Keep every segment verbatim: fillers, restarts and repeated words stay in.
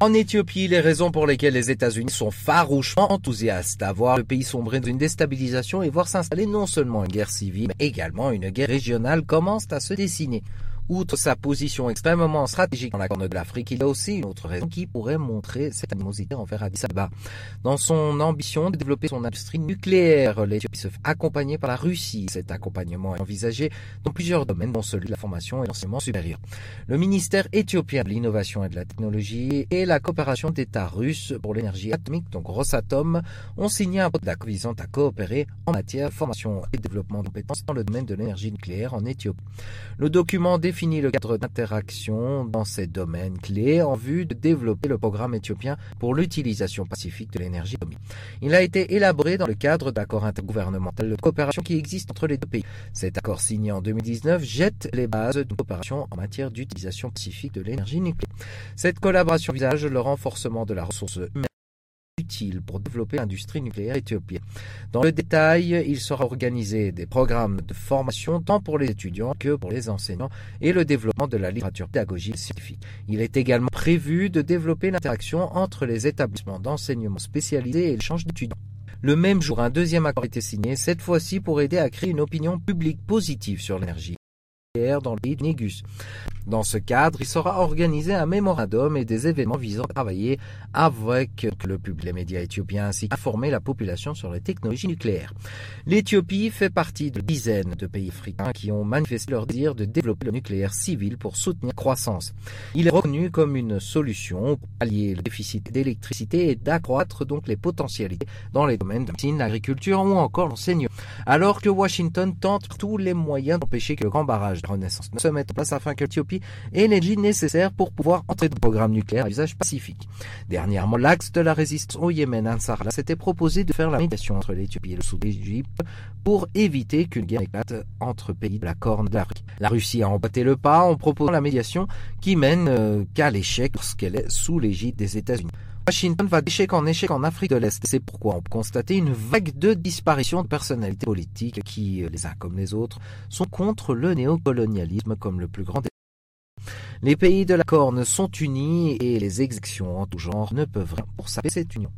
En Éthiopie, les raisons pour lesquelles les États-Unis sont farouchement enthousiastes à voir le pays sombrer dans une déstabilisation et voir s'installer non seulement une guerre civile, mais également une guerre régionale commencent à se dessiner. Outre sa position extrêmement stratégique dans la Corne de l'Afrique, il y a aussi une autre raison qui pourrait montrer cette animosité envers Addis Abeba. Dans son ambition de développer son industrie nucléaire, l'Éthiopie se fait accompagner par la Russie. Cet accompagnement est envisagé dans plusieurs domaines, dont celui de la formation et l'enseignement supérieur. Le ministère éthiopien de l'innovation et de la technologie et la coopération d'États russes pour l'énergie atomique, donc Rosatom, ont signé un protocole visant à coopérer en matière de formation et développement de compétences dans le domaine de l'énergie nucléaire en Éthiopie. Le document définit le cadre d'interaction dans ces domaines clés en vue de développer le programme éthiopien pour l'utilisation pacifique de l'énergie atomique. Il a été élaboré dans le cadre d'accords intergouvernementaux de coopération qui existent entre les deux pays. Cet accord signé en deux mille dix-neuf jette les bases d'une coopération en matière d'utilisation pacifique de l'énergie nucléaire. Cette collaboration envisage le renforcement de la ressource humaine utile pour développer l'industrie nucléaire éthiopienne. Dans le détail, il sera organisé des programmes de formation tant pour les étudiants que pour les enseignants et le développement de la littérature pédagogique scientifique. Il est également prévu de développer l'interaction entre les établissements d'enseignement spécialisés et l'échange d'étudiants. Le même jour, un deuxième accord a été signé, cette fois-ci pour aider à créer une opinion publique positive sur l'énergie dans le pays du Négus. Dans ce cadre, il sera organisé un mémorandum et des événements visant à travailler avec le public, les médias éthiopiens ainsi qu'informer la population sur les technologies nucléaires. L'Éthiopie fait partie de dizaines de pays africains qui ont manifesté leur désir de développer le nucléaire civil pour soutenir la croissance. Il est reconnu comme une solution pour pallier le déficit d'électricité et d'accroître donc les potentialités dans les domaines de la médecine, l'agriculture ou encore l'enseignement. Alors que Washington tente tous les moyens d'empêcher que le grand barrage de Renaissance ne se mette en place afin que l'Éthiopie ait l'énergie nécessaire pour pouvoir entrer dans le programme nucléaire à usage pacifique. Dernièrement, l'axe de la résistance au Yémen, Ansarallah, s'était proposé de faire la médiation entre l'Éthiopie et le sud d'Égypte pour éviter qu'une guerre éclate entre pays de la Corne de l'Afrique. La Russie a emboîté le pas en proposant la médiation qui mène euh, qu'à l'échec lorsqu'elle est sous l'égide des États-Unis. Washington va d'échec en échec en Afrique de l'Est. C'est pourquoi on peut constater une vague de disparition de personnalités politiques qui, les uns comme les autres, sont contre le néocolonialisme comme le plus grand. Les pays de la Corne sont unis et les exactions en tout genre ne peuvent rien pour saper cette union.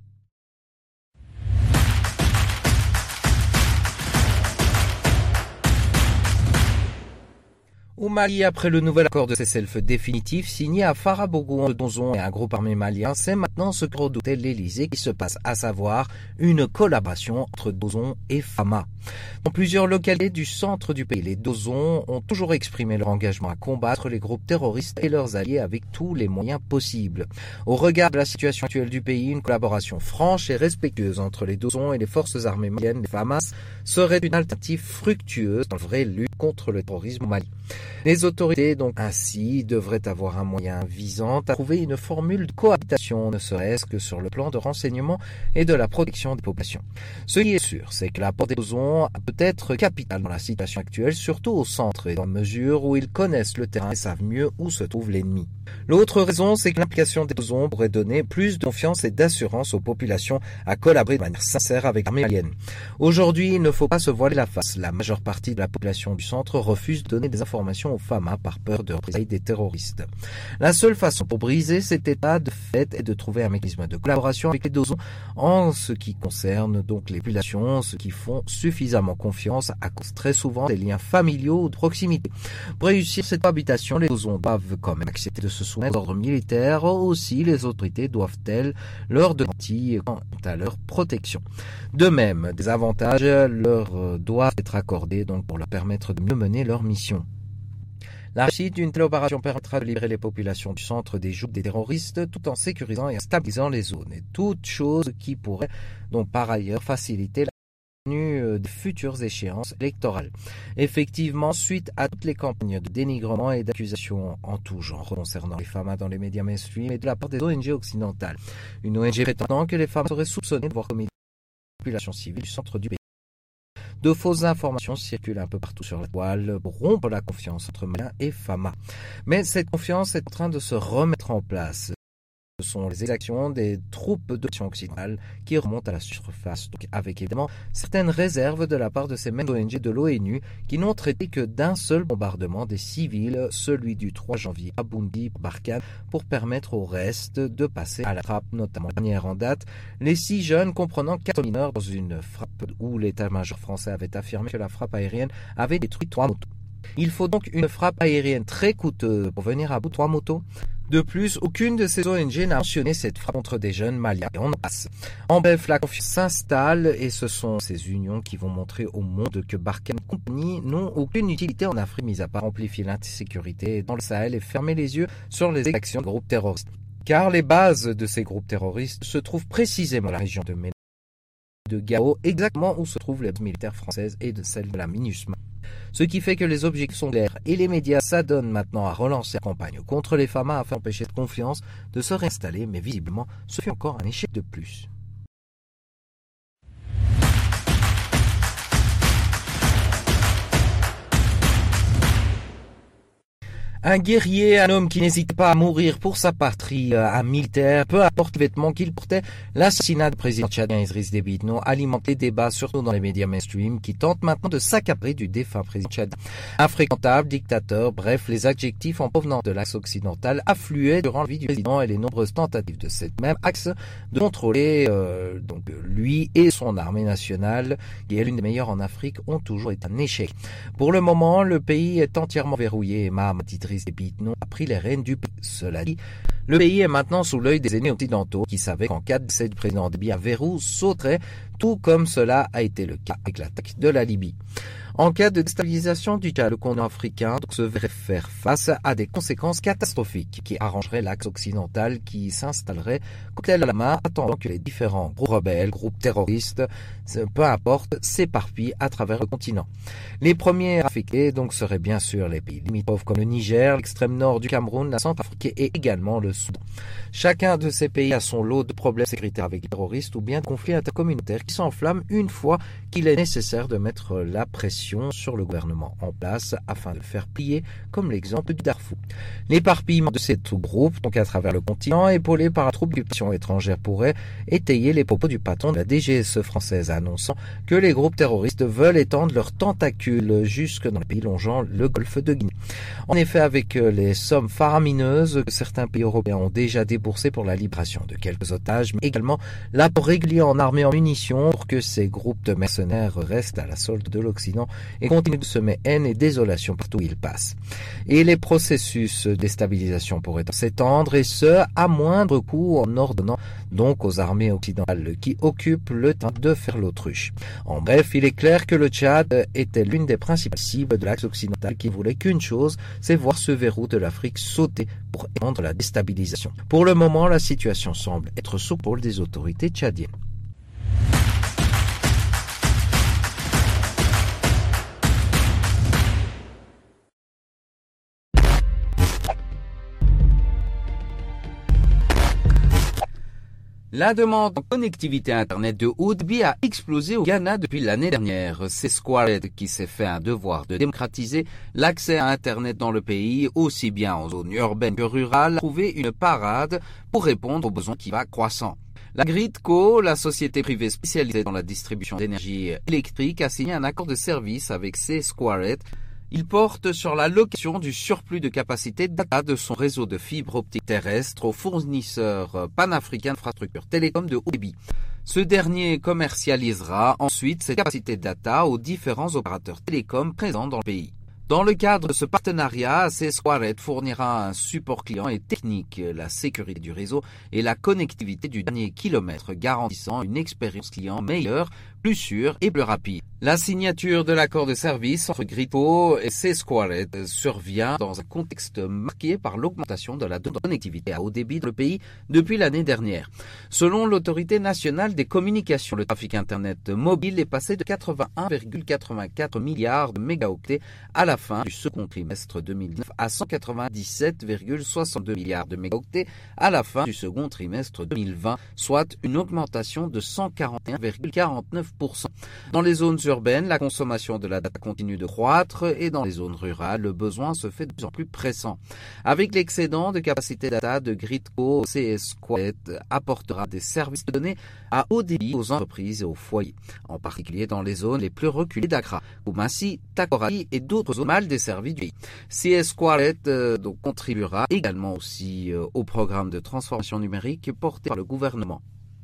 Au Mali, après le nouvel accord de cessez-le-feu définitif signé à Farabougou, Donzon et un groupe armé malien, c'est maintenant ce que redoutait l'Élysée qui se passe, à savoir une collaboration entre Donzon et Fama. Dans plusieurs localités du centre du pays, les Donzons ont toujours exprimé leur engagement à combattre les groupes terroristes et leurs alliés avec tous les moyens possibles. Au regard de la situation actuelle du pays, une collaboration franche et respectueuse entre les Donzons et les forces armées maliennes, les FAMAS, serait une alternative fructueuse dans la vraie lutte contre le terrorisme au Mali. Les autorités, donc, ainsi, devraient avoir un moyen visant à trouver une formule de cohabitation, ne serait-ce que sur le plan de renseignement et de la protection des populations. Ce qui est sûr, c'est que l'apport des Donzons peut être capital dans la situation actuelle, surtout au centre et dans la mesure où ils connaissent le terrain et savent mieux où se trouve l'ennemi. L'autre raison, c'est que l'implication des Donzons pourrait donner plus de confiance et d'assurance aux populations à collaborer de manière sincère avec l'armée malienne. Aujourd'hui, il ne faut pas se voiler la face. La majeure partie de la population du centre refuse de donner des informations aux FAMA par peur de représailles des terroristes. La seule façon pour briser cet état de fait est de trouver un mécanisme de collaboration avec les Donzons en ce qui concerne donc les populations, ceux qui font suffisamment confiance à cause très souvent des liens familiaux ou de proximité. Pour réussir cette cohabitation, les Donzons doivent quand même accepter de se soumettre aux ordres militaires. Aussi, les autorités doivent-elles leur garantir quant à leur protection. De même, des avantages leur doivent être accordés donc pour leur permettre de mieux mener leur mission. La réussite d'une telle opération permettra de libérer les populations du centre des jougs des terroristes tout en sécurisant et en stabilisant les zones. Et toute chose qui pourrait donc par ailleurs faciliter la tenue des futures échéances électorales. Effectivement, suite à toutes les campagnes de dénigrement et d'accusations en tout genre concernant les FAMA dans les médias mainstream et de la part des O N G occidentales, une O N G prétendant que les femmes seraient soupçonnées d'avoir commis la population civile du centre du pays. De fausses informations circulent un peu partout sur la toile pour rompre la confiance entre Maliens et Fama. Mais cette confiance est en train de se remettre en place. Ce sont les exactions des troupes d'option occidentale qui remontent à la surface, donc avec évidemment certaines réserves de la part de ces mêmes O N G de l'ONU qui n'ont traité que d'un seul bombardement des civils, celui du trois janvier à Bounti, Barkhane, pour permettre au reste de passer à la trappe, notamment dernière en date, les six jeunes comprenant quatre mineurs dans une frappe où l'état-major français avait affirmé que la frappe aérienne avait détruit trois motos. Il faut donc une frappe aérienne très coûteuse pour venir à bout de trois motos. De plus, aucune de ces O N G n'a mentionné cette frappe contre des jeunes maliens et on en passe. En bref, la confiance s'installe et ce sont ces unions qui vont montrer au monde que Barkhane et compagnie n'ont aucune utilité en Afrique, mis à part amplifier l'insécurité dans le Sahel et fermer les yeux sur les actions de groupes terroristes. Car les bases de ces groupes terroristes se trouvent précisément dans la région de Ménage, de Gao, exactement où se trouvent les bases militaires françaises et de celles de la MINUSMA. Ce qui fait que les objectifs sont clairs et les médias s'adonnent maintenant à relancer la campagne contre les F A M A afin d'empêcher de confiance de se réinstaller, mais visiblement, ce fut encore un échec de plus. Un guerrier, un homme qui n'hésite pas à mourir pour sa patrie, un militaire, peu importe le vêtement qu'il portait, l'assassinat du président tchadien Idriss Déby Itno alimente les débats, surtout dans les médias mainstream, qui tentent maintenant de s'accaparer du défunt président tchadien. Infréquentable, dictateur, bref, les adjectifs en provenance de l'axe occidental affluaient durant la vie du président et les nombreuses tentatives de cette même axe de contrôler euh, donc lui et son armée nationale, qui est l'une des meilleures en Afrique, ont toujours été un échec. Pour le moment, le pays est entièrement verrouillé et Mahamat Idriss Déby Itno a pris les rênes du pays. Cela dit, le pays est maintenant sous l'œil des ennemis occidentaux qui savaient qu'en cas de décès du président Déby, un verrou sauterait, tout comme cela a été le cas avec l'attaque de la Libye. En cas de déstabilisation du Tchad, le continent africain se verrait faire face à des conséquences catastrophiques qui arrangeraient l'axe occidental qui s'installerait cocktail à la main, attendant que les différents groupes rebelles, groupes terroristes, peu importe, s'éparpillent à travers le continent. Les premiers affectés donc seraient bien sûr les pays limitrophes comme le Niger, l'extrême nord du Cameroun, la Centrafrique et également le Soudan. Chacun de ces pays a son lot de problèmes sécuritaires avec les terroristes ou bien de conflits intercommunautaires qui s'enflamment une fois qu'il est nécessaire de mettre la pression sur le gouvernement en place afin de le faire plier, comme l'exemple du Darfour. L'éparpillement de ces groupes, donc à travers le continent, épaulé par un troupe d'occupation étrangère, pourrait étayer les propos du patron de la D G S E française annonçant que les groupes terroristes veulent étendre leurs tentacules jusque dans les pays longeant le golfe de Guinée. En effet, avec les sommes faramineuses que certains pays européens ont déjà déboursées pour la libération de quelques otages, mais également l'apport régulier en armée et en munitions pour que ces groupes de mercenaires restent à la solde de l'Occident et continuent de semer haine et désolation partout où ils passent. Et les processus de déstabilisation pourraient s'étendre, et ce, à moindre coût, en ordonnant donc aux armées occidentales qui occupent le temps de faire l'autruche. En bref, il est clair que le Tchad était l'une des principales cibles de l'axe occidental qui voulait qu'une chose, c'est voir ce verrou de l'Afrique sauter pour étendre la déstabilisation. Pour le moment, la situation semble être sous contrôle des autorités tchadiennes. La demande en connectivité Internet de haut débit a explosé au Ghana depuis l'année dernière. C'est Squared qui s'est fait un devoir de démocratiser l'accès à Internet dans le pays, aussi bien en zone urbaine que rurale, a trouvé une parade pour répondre aux besoins qui va croissant. La Gridco, la société privée spécialisée dans la distribution d'énergie électrique, a signé un accord de service avec C Squared. Il porte sur la location du surplus de capacité de data de son réseau de fibre optique terrestre au fournisseur panafricain d'infrastructures télécom de haut débit. Ce dernier commercialisera ensuite cette capacité de data aux différents opérateurs télécoms présents dans le pays. Dans le cadre de ce partenariat, C Squared fournira un support client et technique, la sécurité du réseau et la connectivité du dernier kilomètre, garantissant une expérience client meilleure, plus sûre et plus rapide. La signature de l'accord de service entre Gridco et C Squared survient dans un contexte marqué par l'augmentation de la connectivité à haut débit dans le pays depuis l'année dernière. Selon l'autorité nationale des communications, le trafic Internet mobile est passé de quatre-vingt-un virgule quatre-vingt-quatre milliards de mégaoctets à la fin du second trimestre deux mille neuf à cent quatre-vingt-dix-sept virgule soixante-deux milliards de mégaoctets à la fin du second trimestre deux mille vingt, soit une augmentation de cent quarante et un virgule quarante-neuf pour cent. Dans les zones urbaines, la consommation de la data continue de croître et dans les zones rurales, le besoin se fait de plus en plus pressant. Avec l'excédent de capacité data de Gridco, C S Quarlet apportera des services de données à haut débit aux entreprises et aux foyers, en particulier dans les zones les plus reculées d'Accra, Koumassi, Takoradi et d'autres zones mal desservies du pays. C S Quarlet euh, donc, contribuera également aussi euh, au programme de transformation numérique porté par le gouvernement.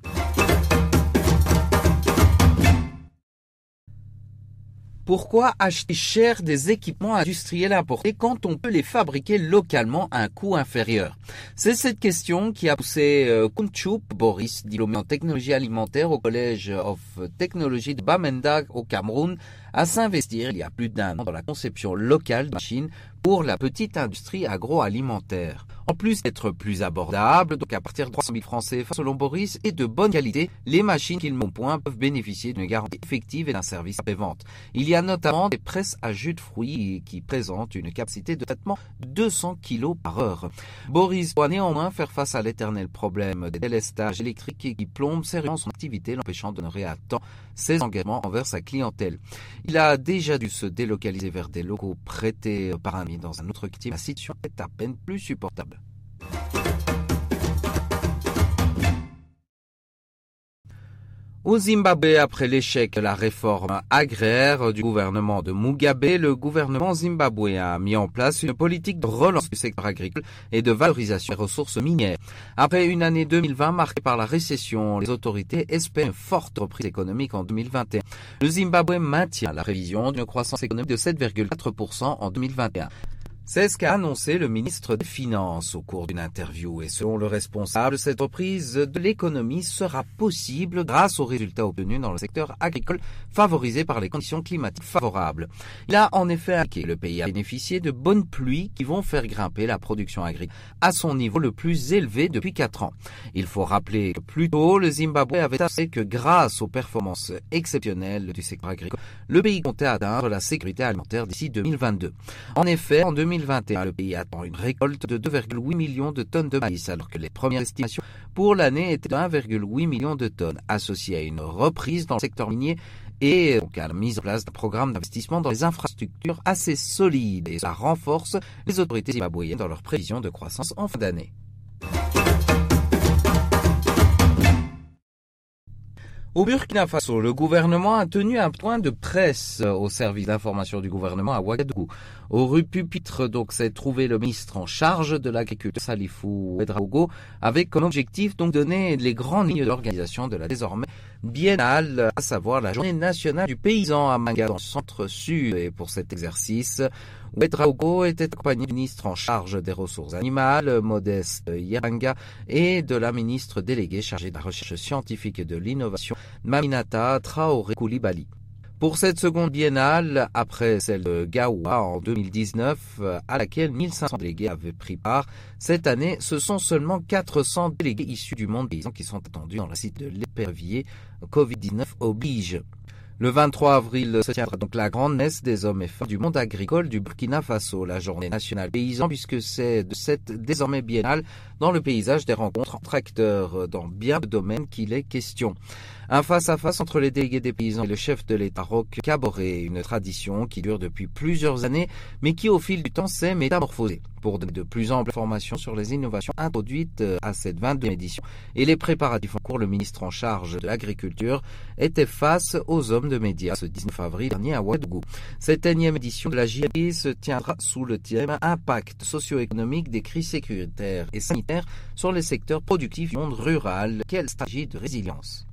Pourquoi acheter cher des équipements industriels importés quand on peut les fabriquer localement à un coût inférieur? C'est cette question qui a poussé euh, Kuntchoup Boris, diplômé en technologie alimentaire au College of Technology de Bamenda au Cameroun, à s'investir il y a plus d'un an dans la conception locale de machines pour la petite industrie agroalimentaire. En plus d'être plus abordable, donc à partir de trois cent mille francs C F A selon Boris, et de bonne qualité, les machines qu'ils mettent au point peuvent bénéficier d'une garantie effective et d'un service après-vente. Il y a notamment des presses à jus de fruits qui présentent une capacité de traitement de deux cents kilos par heure. Boris doit néanmoins faire face à l'éternel problème des délestages électriques qui plombent sérieusement son activité, l'empêchant d'honorer à temps ses engagements envers sa clientèle. Il a déjà dû se délocaliser vers des locaux prêtés par un ami dans un autre quartier. La situation est à peine plus supportable. Au Zimbabwe, après l'échec de la réforme agraire du gouvernement de Mugabe, le gouvernement zimbabwéen a mis en place une politique de relance du secteur agricole et de valorisation des ressources minières. Après une année deux mille vingt marquée par la récession, les autorités espèrent une forte reprise économique en deux mille vingt et un. Le Zimbabwe maintient la prévision d'une croissance économique de sept virgule quatre pour cent en deux mille vingt et un. C'est ce qu'a annoncé le ministre des Finances au cours d'une interview et selon le responsable, cette reprise de l'économie sera possible grâce aux résultats obtenus dans le secteur agricole favorisé par les conditions climatiques favorables. Il a en effet indiqué que le pays a bénéficié de bonnes pluies qui vont faire grimper la production agricole à son niveau le plus élevé depuis quatre ans. Il faut rappeler que plus tôt, le Zimbabwe avait annoncé que grâce aux performances exceptionnelles du secteur agricole, le pays comptait atteindre la sécurité alimentaire d'ici deux mille vingt-deux. En effet, en deux mille vingt et un, le pays attend une récolte de deux virgule huit millions de tonnes de maïs, alors que les premières estimations pour l'année étaient de un virgule huit million de tonnes, associées à une reprise dans le secteur minier et donc à la mise en place d'un programme d'investissement dans les infrastructures assez solide. Et ça renforce les autorités zimbabwéennes dans leurs prévisions de croissance en fin d'année. Au Burkina Faso, le gouvernement a tenu un point de presse au service d'information du gouvernement à Ouagadougou. Au rue Pupitre, donc, s'est trouvé le ministre en charge de l'agriculture, Salifou Ouedraogo, avec comme objectif, donc, donner les grandes lignes de l'organisation de la désormais biennale, à savoir la journée nationale du paysan à Manga, dans le centre-sud. Et pour cet exercice, Ouedraogo était accompagné du ministre en charge des ressources animales, Modeste Yeranga, et de la ministre déléguée chargée de la recherche scientifique et de l'innovation, Maminata Traoré Koulibaly. Pour cette seconde biennale, après celle de Gaoua en deux mille dix-neuf, à laquelle mille cinq cents délégués avaient pris part, cette année, ce sont seulement quatre cents délégués issus du monde paysan qui sont attendus dans le site de l'épervier. covid dix-neuf oblige. Le vingt-trois avril se tiendra donc la grande messe des hommes et femmes du monde agricole du Burkina Faso, la journée nationale paysan, puisque c'est de cette désormais biennale dans le paysage des rencontres entre acteurs dans bien de domaines qu'il est question. Un face-à-face entre les délégués des paysans et le chef de l'État Roch Kaboré, une tradition qui dure depuis plusieurs années, mais qui au fil du temps s'est métamorphosée. Pour donner de plus amples informations sur les innovations introduites à cette vingt-deuxième édition et les préparatifs en cours, le ministre en charge de l'agriculture était face aux hommes de médias ce dix-neuf avril dernier à Ouagadougou. Cette énième édition de la J A I se tiendra sous le thème Impact socio-économique des crises sécuritaires et sanitaires sur les secteurs productifs du monde rural. Quelle stratégie de résilience?